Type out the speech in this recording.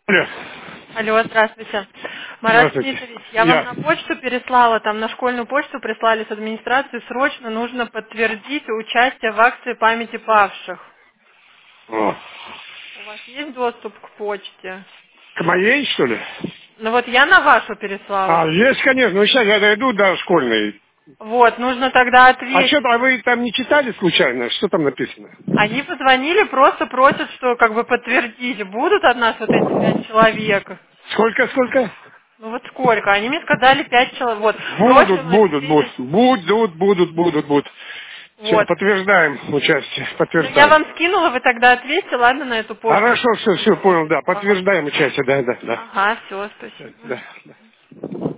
Алло. Алло, здравствуйте. Марат Здравствуйте. Дмитриевич, я вам Я. на почту переслала, там на школьную почту прислали с администрации, срочно нужно подтвердить участие в акции памяти павших. О. У вас есть доступ к почте? К моей, что ли? Ну вот я на вашу переслала. Есть, конечно. Ну, сейчас я дойду до школьной. Вот, нужно тогда А что, ответить. а вы там не читали случайно? Что там написано? Они позвонили, просто просят, что как бы подтвердить, будут от нас вот эти 5 человек. Сколько? Ну вот сколько? Они мне сказали 5 человек. Вот, Будут, просим будут, обеспечить. будут. Все, Вот. подтверждаем участие, Ну, я подтверждаем. вам скинула, вы тогда ответьте, ладно, на эту почту, Хорошо, чтобы все, я понял, да, переслала. подтверждаем участие, да. Ага, все, Да, спасибо. да.